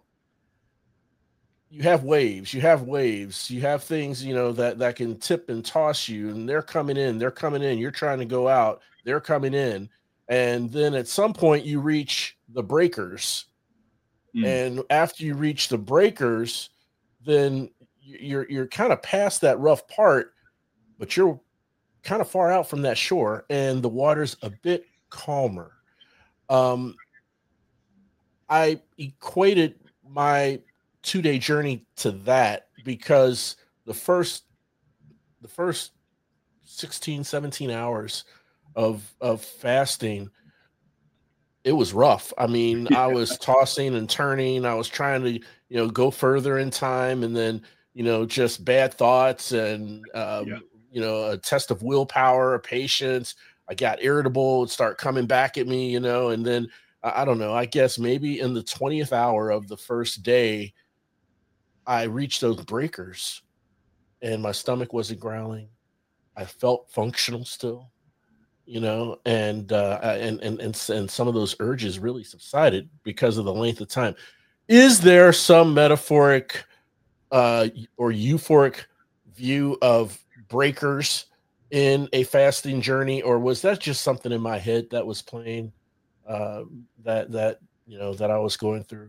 you have waves, you have waves, you have things, you know, that, that can tip and toss you, and they're coming in, they're coming in, you're trying to go out, they're coming in. And then at some point you reach the breakers. Mm. And after you reach the breakers, then you're, you're kind of past that rough part, but you're kind of far out from that shore and the water's a bit calmer. Um, I equated my two-day journey to that because the first, the first sixteen, seventeen hours of, of fasting, it was rough. I mean, yeah. I was tossing and turning. I was trying to, you know, go further in time, and then, you know, just bad thoughts and, um, yeah. you know, a test of willpower, patience. I got irritable and start coming back at me, you know, and then I don't know, I guess maybe in the twentieth hour of the first day, I reached those breakers and my stomach wasn't growling. I felt functional still, you know, and, uh, and, and, and, and some of those urges really subsided because of the length of time. Is there some metaphoric uh, or euphoric view of breakers in a fasting journey, or was that just something in my head that was playing uh, that, that, you know, that I was going through?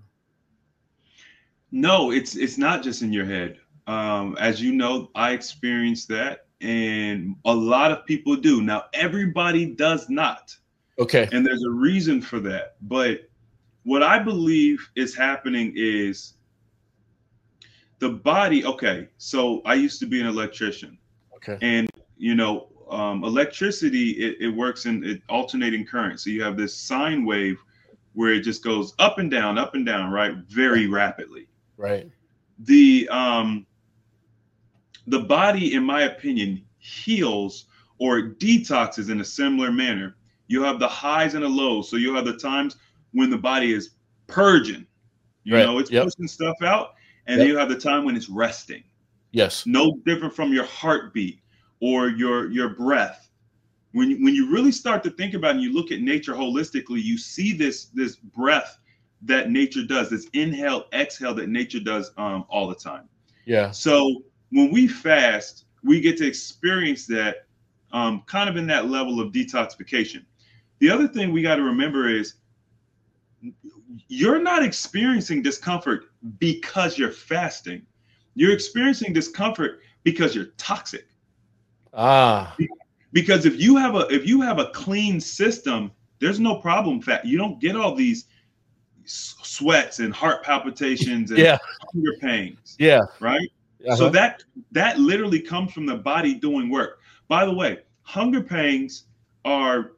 No, it's, it's not just in your head. Um, as you know, I experienced that, and a lot of people do. Now, everybody does not.
Okay.
And there's a reason for that. But what I believe is happening is the body. Okay. So I used to be an electrician.
Okay.
And, you know, um, electricity, it, it works in it alternating current. So you have this sine wave where it just goes up and down, up and down, right? Very rapidly.
Right.
The um, the body, in my opinion, heals or detoxes in a similar manner. You have the highs and the lows. So you have the times when the body is purging, you
right.
know, it's
yep.
pushing stuff out. And
yep.
then you have the time when it's resting.
Yes.
No different from your heartbeat or your your breath. When you, when you really start to think about it and you look at nature holistically, you see this this breath that nature does, this inhale, exhale that nature does um, all the time.
Yeah.
So when we fast, we get to experience that um, kind of in that level of detoxification. The other thing we got to remember is you're not experiencing discomfort because you're fasting. You're experiencing discomfort because you're toxic.
Ah.
Because if you have a if you have a clean system, there's no problem. Fat. You don't get all these sweats and heart palpitations and
yeah.
hunger pains.
Yeah.
Right.
Uh-huh.
So that that literally comes from the body doing work. By the way, hunger pains are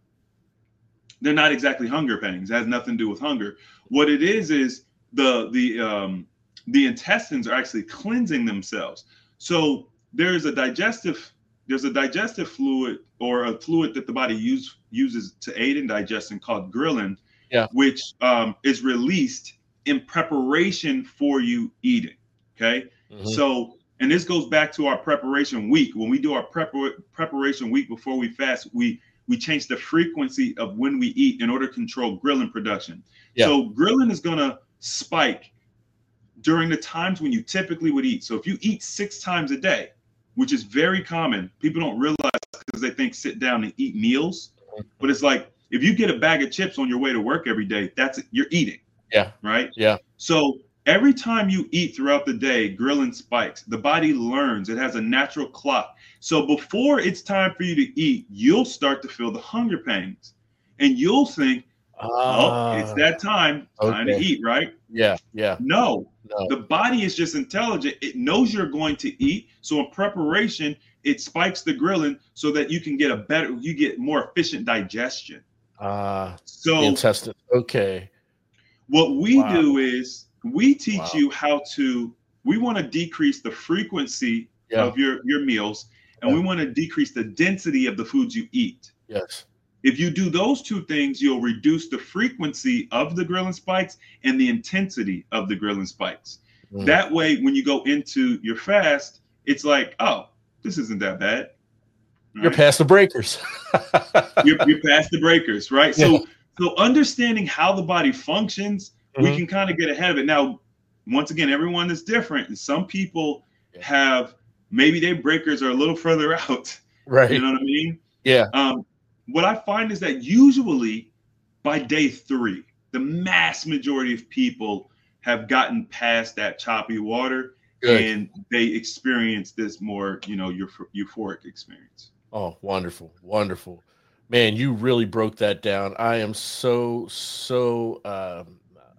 they're not exactly hunger pains. It has nothing to do with hunger. What it is is the the um, the intestines are actually cleansing themselves. So there's a digestive there's a digestive fluid or a fluid that the body use, uses to aid in digestion called ghrelin,
yeah.
which um, is released in preparation for you eating. Okay, mm-hmm. So and this goes back to our preparation week. When we do our prepar- preparation week before we fast, we we change the frequency of when we eat in order to control ghrelin production. Yeah. So ghrelin is going to spike during the times when you typically would eat. So if you eat six times a day, which is very common, people don't realize because they think sit down and eat meals. But it's like if you get a bag of chips on your way to work every day, that's you're eating.
Yeah.
Right.
Yeah.
So every time you eat throughout the day, ghrelin spikes. The body learns. It has a natural clock. So before it's time for you to eat, you'll start to feel the hunger pangs. And you'll think, uh, oh, it's that time. Time okay. to eat, right?
Yeah, yeah.
No, no, the body is just intelligent. It knows you're going to eat. So in preparation, it spikes the ghrelin so that you can get a better, you get more efficient digestion.
Ah, uh,
so
intestine. Okay.
What we
wow.
do is we teach
wow.
you how to, we want to decrease the frequency yeah. of your, your meals, and yeah. we want to decrease the density of the foods you eat.
Yes.
If you do those two things, you'll reduce the frequency of the ghrelin spikes and the intensity of the ghrelin spikes. Mm. That way, when you go into your fast, it's like, oh, this isn't that bad.
Right? You're past the breakers.
you're, you're past the breakers, right? Yeah. So, so understanding how the body functions, mm-hmm. we can kind of get ahead of it. Now, once again, everyone is different. And some people yeah. have, maybe their breakers are a little further out.
Right.
You know what I mean?
Yeah.
Um, what I find is that usually by day three, the mass majority of people have gotten past that choppy water. Good. And they experience this more, you know, euphoric experience.
Oh, wonderful. Wonderful. Man, you really broke that down. I am so, so, um,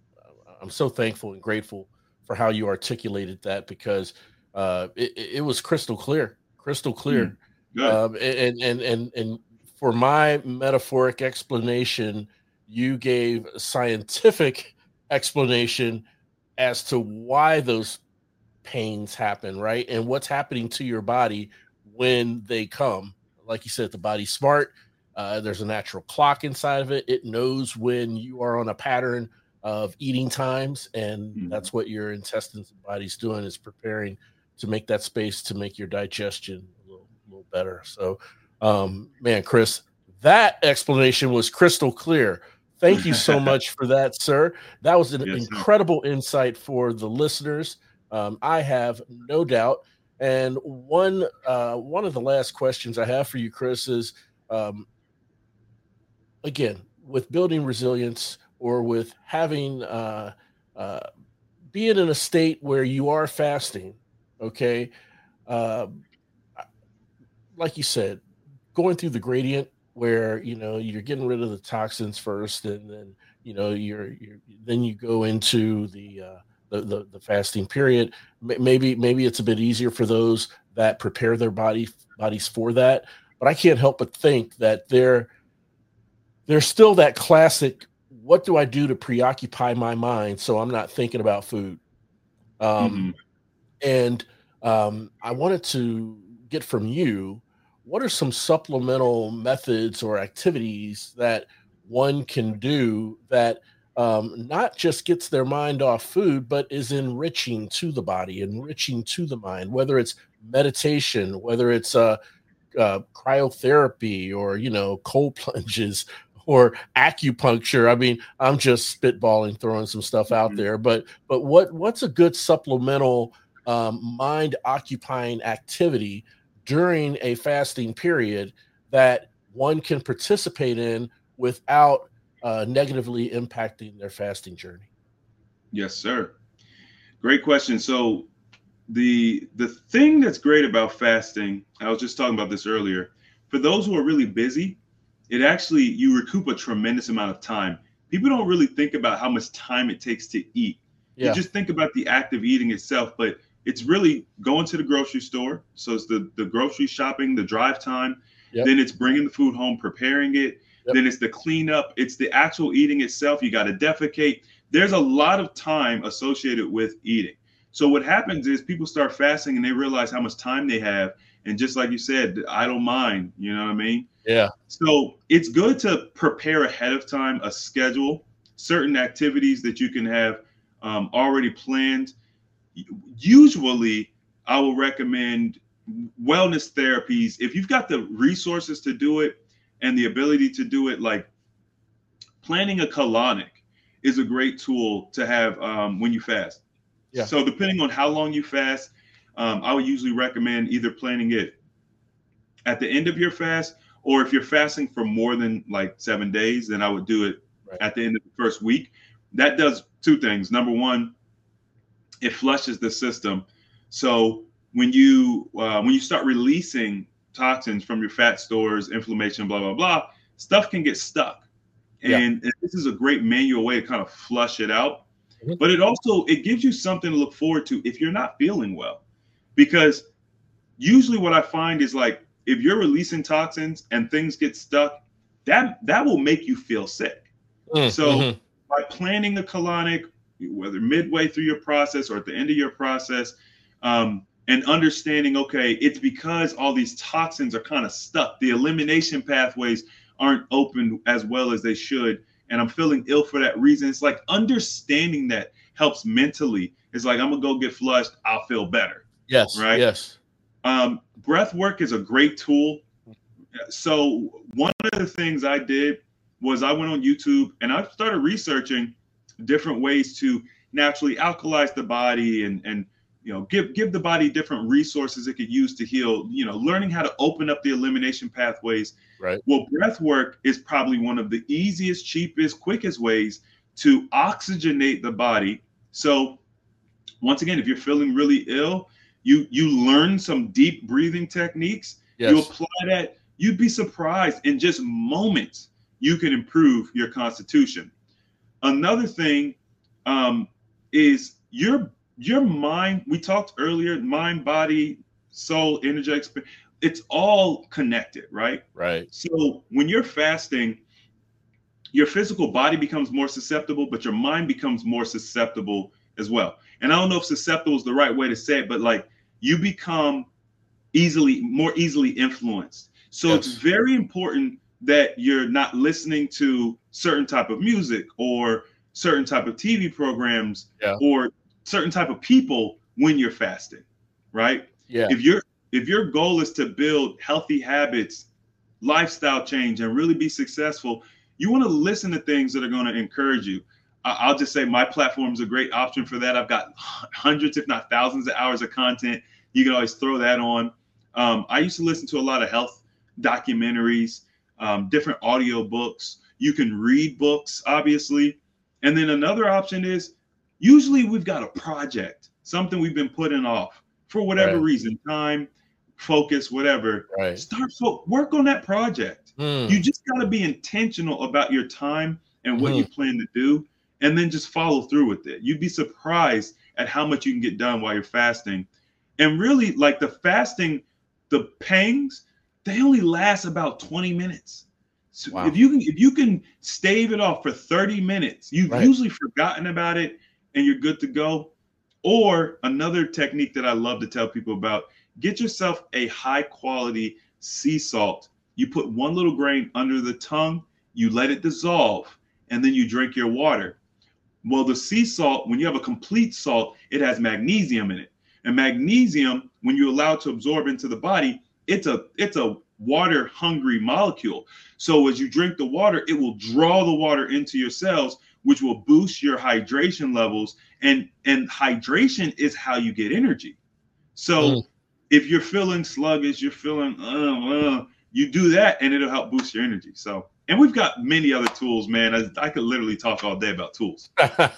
I'm so thankful and grateful for how you articulated that, because uh, it, it was crystal clear, crystal clear.
Mm,
um, and, and, and, and for my metaphoric explanation, you gave a scientific explanation as to why those pains happen, right? And what's happening to your body when they come. Like you said, the body's smart. Uh, there's a natural clock inside of it. It knows when you are on a pattern of eating times, and mm-hmm. that's what your intestines and body's doing, is preparing to make that space to make your digestion a little, a little better. So, um, man, Chris, that explanation was crystal clear. Thank you so much for that, sir. That was an yes, incredible sir. insight for the listeners. Um, I have no doubt. And one uh, one of the last questions I have for you, Chris, is, um, again, with building resilience, or with having uh, uh, being in a state where you are fasting, okay, uh, like you said, going through the gradient where, you know, you're getting rid of the toxins first, and then, you know, you're, you're then you go into the uh, The, the the fasting period. Maybe maybe it's a bit easier for those that prepare their body bodies for that. But I can't help but think that there there's still that classic what do I do to preoccupy my mind so I'm not thinking about food? Um,
Mm-hmm.
and um, I wanted to get from you, what are some supplemental methods or activities that one can do that um, not just gets their mind off food, but is enriching to the body, enriching to the mind, whether it's meditation, whether it's uh, uh, cryotherapy, or, you know, cold plunges, or acupuncture. I mean, I'm just spitballing, throwing some stuff out
Mm-hmm.
there, but but what what's a good supplemental um, mind occupying activity during a fasting period that one can participate in without uh, negatively impacting their fasting journey?
Yes, sir. Great question. So the the thing that's great about fasting, I was just talking about this earlier, for those who are really busy, it actually, you recoup a tremendous amount of time. People don't really think about how much time it takes to eat. You
Yeah.
just think about the act of eating itself, but it's really going to the grocery store. So it's the, the grocery shopping, the drive time,
Yep.
then it's bringing the food home, preparing it,
Yep.
then it's the cleanup, it's the actual eating itself. You got to defecate. There's a lot of time associated with eating. So what happens is people start fasting and they realize how much time they have. And just like you said, the idle mind, you know what I mean?
Yeah.
So it's good to prepare ahead of time a schedule, certain activities that you can have um, already planned. Usually, I will recommend wellness therapies. If you've got the resources to do it and the ability to do it, like planning a colonic is a great tool to have um, when you fast.
Yeah.
So depending on how long you fast, um, I would usually recommend either planning it at the end of your fast, or if you're fasting for more than like seven days, then I would do it
Right.
at the end of the first week. That does two things. Number one, it flushes the system. So when you uh, when you start releasing toxins from your fat stores, inflammation, blah blah blah, stuff can get stuck.
Yeah.
And, and this is a great manual way to kind of flush it out.
Mhm.
But it also, it gives you something to look forward to if you're not feeling well, because usually what I find is, like, if you're releasing toxins and things get stuck, that that will make you feel sick.
Mm,
So
mhm.
by planning a colonic, whether midway through your process or at the end of your process, um, and understanding, okay, it's because all these toxins are kind of stuck. The elimination pathways aren't open as well as they should, and I'm feeling ill for that reason. It's like understanding that helps mentally. It's like, I'm gonna go get flushed, I'll feel better.
Yes.
Right.
Yes.
Um, breath work is a great tool. So one of the things I did was I went on YouTube and I started researching different ways to naturally alkalize the body, and and you know give give the body different resources it could use to heal. You know, learning how to open up the elimination pathways.
Right.
Well, breath work is probably one of the easiest, cheapest, quickest ways to oxygenate the body. So once again, if you're feeling really ill, you you learn some deep breathing techniques.
Yes.
You apply that, you'd be surprised in just moments you can improve your constitution. Another thing um, is your your mind. We talked earlier, mind, body, soul, energetic spirit. It's all connected, right?
Right.
So when you're fasting, your physical body becomes more susceptible, but your mind becomes more susceptible as well. And I don't know if susceptible is the right way to say it, but like, you become easily, more easily influenced. So
Yes.
it's very important that you're not listening to certain type of music or certain type of T V programs,
Yeah.
or certain type of people when you're fasting, right?
Yeah.
If you're if your goal is to build healthy habits, lifestyle change, and really be successful, you want to listen to things that are going to encourage you. I- I'll just say my platform is a great option for that. I've got hundreds, if not thousands of hours of content. You can always throw that on. Um, I used to listen to a lot of health documentaries, um, different audio books. You can read books, obviously. And then another option is, usually we've got a project, something we've been putting off for whatever
Right.
reason, time, focus, whatever.
Right.
Start fo- work on that project.
Mm.
You just got to be intentional about your time and what
Mhm.
you plan to do, and then just follow through with it. You'd be surprised at how much you can get done while you're fasting. And really, like, the fasting, the pangs, they only last about twenty minutes. So
Wow.
if you can, if you can stave it off for thirty minutes, you've
Right.
usually forgotten about it and you're good to go. Or another technique that I love to tell people about, get yourself a high quality sea salt. You put one little grain under the tongue, you let it dissolve, and then you drink your water. Well, the sea salt, when you have a complete salt, it has magnesium in it. And magnesium, when you allow it to absorb into the body, it's a it's a water hungry molecule. So as you drink the water, it will draw the water into your cells, which will boost your hydration levels. And and hydration is how you get energy. So
Mm.
if you're feeling sluggish, you're feeling uh, uh, you do that and it'll help boost your energy. So, and we've got many other tools, man. I, I could literally talk all day about tools.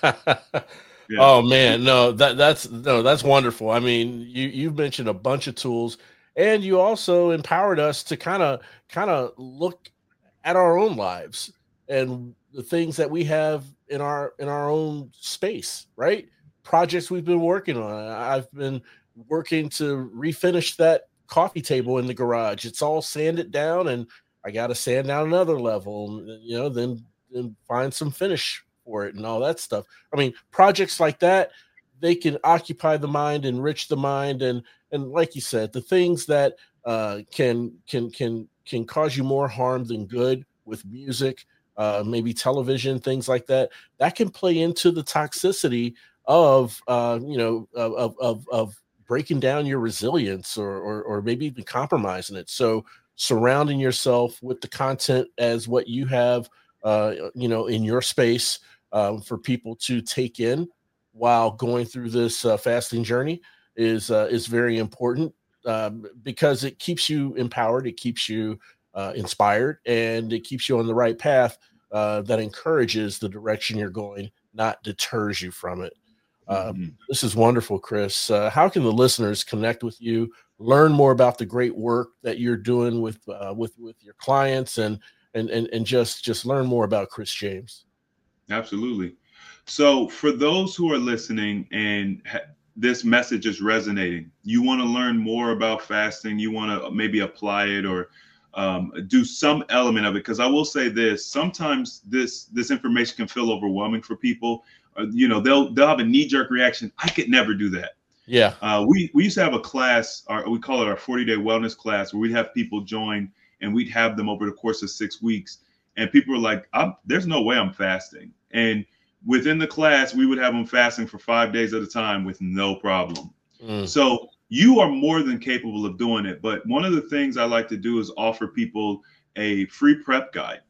Yeah.
Oh man, no, that that's no, that's wonderful. I mean, you you've mentioned a bunch of tools, and you also empowered us to kind of kind of look at our own lives and the things that we have in our in our own space, right? Projects we've been working on. I've been working to refinish that coffee table in the garage. It's all sanded down, and I got to sand down another level, you know, then then find some finish for it and all that stuff. I mean, projects like that, they can occupy the mind, enrich the mind, and and like you said, the things that uh, can can can can cause you more harm than good with music, uh, maybe television, things like that, that can play into the toxicity of uh, you know of of of breaking down your resilience, or, or or maybe even compromising it. So surrounding yourself with the content as what you have, uh, you know, in your space, um, for people to take in while going through this uh, fasting journey is uh, is very important, um, because it keeps you empowered, it keeps you uh, inspired, and it keeps you on the right path, uh, that encourages the direction you're going, not deters you from it. Uh,
Mm-hmm.
this is wonderful, Chris. Uh, how can the listeners connect with you, learn more about the great work that you're doing with uh, with with your clients, and and and and just just learn more about Chris James?
Absolutely. So for those who are listening and ha- this message is resonating, you want to learn more about fasting, you want to maybe apply it or um, do some element of it. Because I will say this: sometimes this this information can feel overwhelming for people. Uh, you know, they'll they'll have a knee jerk reaction. I could never do that.
Yeah.
Uh, we we used to have a class, our, we call it our forty day wellness class, where we'd have people join and we'd have them over the course of six weeks. And people were like, I'm, "There's no way I'm fasting." And within the class, we would have them fasting for five days at a time with no problem.
Mm.
So you are more than capable of doing it. But one of the things I like to do is offer people a free prep guide.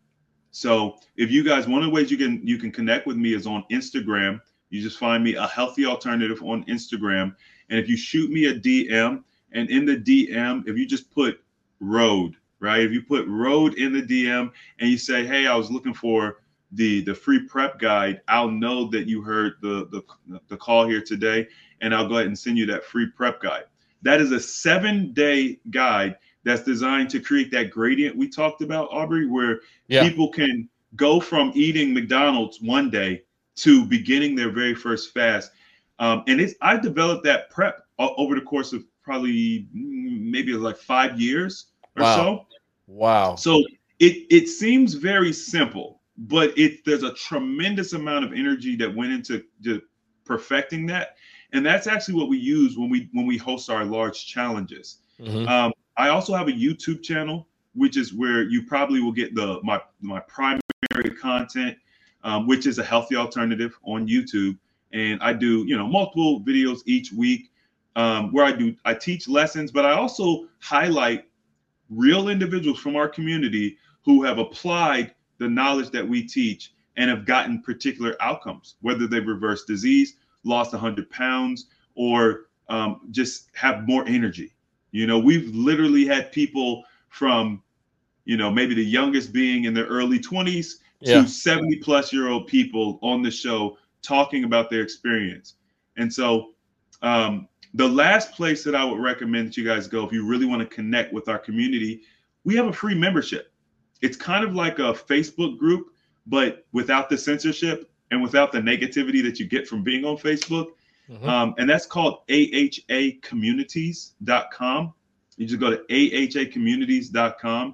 So if you guys, one of the ways you can you can connect with me is on Instagram. You just find me, A Healthy Alternative, on Instagram. And if you shoot me a D M, and in the D M, if you just put road, right? If you put road in the D M and you say, "Hey, I was looking for the the free prep guide," I'll know that you heard the the, the call here today, and I'll go ahead and send you that free prep guide. That is a seven day guide that's designed to create that gradient we talked about, Aubrey, where
Yeah.
people can go from eating McDonald's one day to beginning their very first fast. Um, and it's I developed that prep o- over the course of probably mm, maybe like five years or
Wow.
so.
Wow.
So it it seems very simple, but it there's a tremendous amount of energy that went into to perfecting that, and that's actually what we use when we when we host our large challenges.
Mhm.
Um, I also have a YouTube channel, which is where you probably will get the my my primary content, um, which is A Healthy Alternative on YouTube, and I do you know multiple videos each week, um, where I do I teach lessons, but I also highlight real individuals from our community who have applied the knowledge that we teach and have gotten particular outcomes, whether they've reversed disease, lost one hundred pounds, or um, just have more energy. You know, we've literally had people from, you know, maybe the youngest being in their early twenties
Yeah.
to seventy plus year old people on the show talking about their experience. And so, um, the last place that I would recommend that you guys go if you really want to connect with our community, we have a free membership. It's kind of like a Facebook group, but without the censorship and without the negativity that you get from being on Facebook.
Mhm.
Um, and that's called A H A communities dot com. You just go to A H A communities dot com.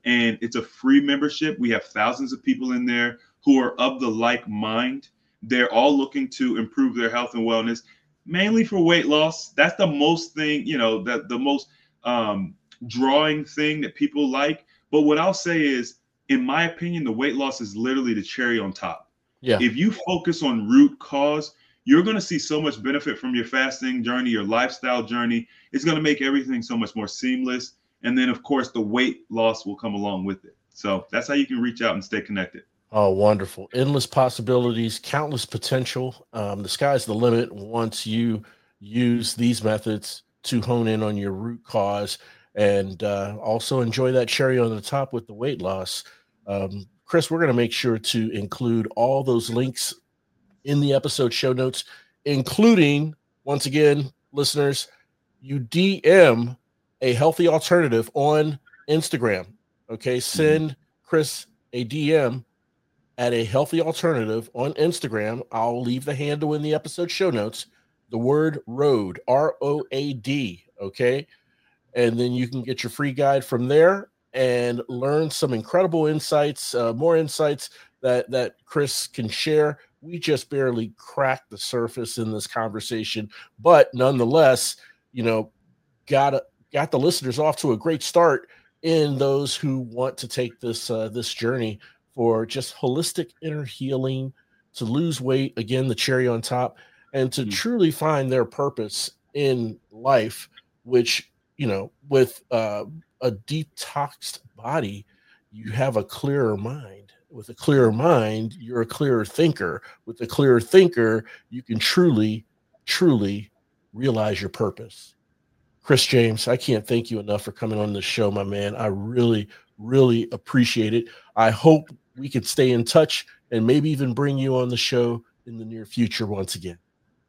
and it's a free membership. We have thousands of people in there who are of the like mind. They're all looking to improve their health and wellness, mainly for weight loss. That's the most thing, you know, that the most um, drawing thing that people like. But what I'll say is, in my opinion, the weight loss is literally the cherry on top.
Yeah.
If you focus on root cause, you're going to see so much benefit from your fasting journey, your lifestyle journey. It's going to make everything so much more seamless. And then, of course, the weight loss will come along with it. So that's how you can reach out and stay connected.
Oh, wonderful. Endless possibilities, countless potential. Um, the sky's the limit once you use these methods to hone in on your root cause and uh, also enjoy that cherry on the top with the weight loss. Um, Chris, we're going to make sure to include all those links in the episode show notes, including, once again, listeners, you D M a healthy alternative on Instagram. Okay, send Chris a D M at a healthy alternative on Instagram. I'll leave the handle in the episode show notes. The word road, R O A D. Okay, and then you can get your free guide from there and learn some incredible insights, uh, more insights that that Chris can share. We just barely cracked the surface in this conversation, but nonetheless, you know, got a, got the listeners off to a great start in those who want to take this uh, this journey for just holistic inner healing, to lose weight, again, the cherry on top, and to mm-hmm. truly find their purpose in life, which, you know, with uh, a detoxed body, you have a clearer mind. With a clearer mind, you're a clearer thinker. With a clearer thinker, you can truly, truly realize your purpose. Chris James, I can't thank you enough for coming on this show, my man. I really, really appreciate it. I hope we could stay in touch and maybe even bring you on the show in the near future once again.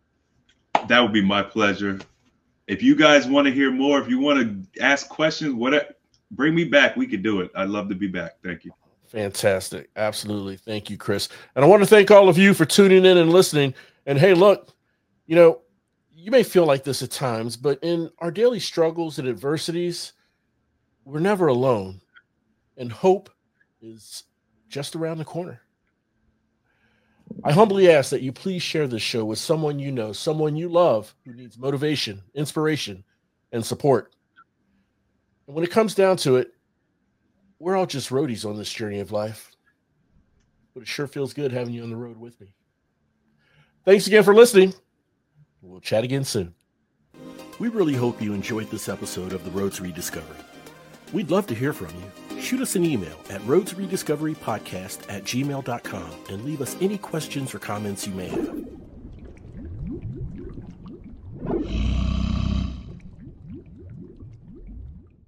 That would be my pleasure. If you guys want to hear more, if you want to ask questions, whatever, bring me back. We could do it. I'd love to be back. Thank you.
Fantastic. Absolutely. Thank you, Chris. And I want to thank all of you for tuning in and listening. And hey, look, you know, you may feel like this at times, but in our daily struggles and adversities, we're never alone. And hope is just around the corner. I humbly ask that you please share this show with someone you know, someone you love who needs motivation, inspiration, and support. And when it comes down to it, we're all just roadies on this journey of life, but it sure feels good having you on the road with me. Thanks again for listening. We'll chat again soon. We really hope you enjoyed this episode of The Road to Rediscovery. We'd love to hear from you. Shoot us an email at road to rediscovery podcast at gmail dot com and leave us any questions or comments you may have.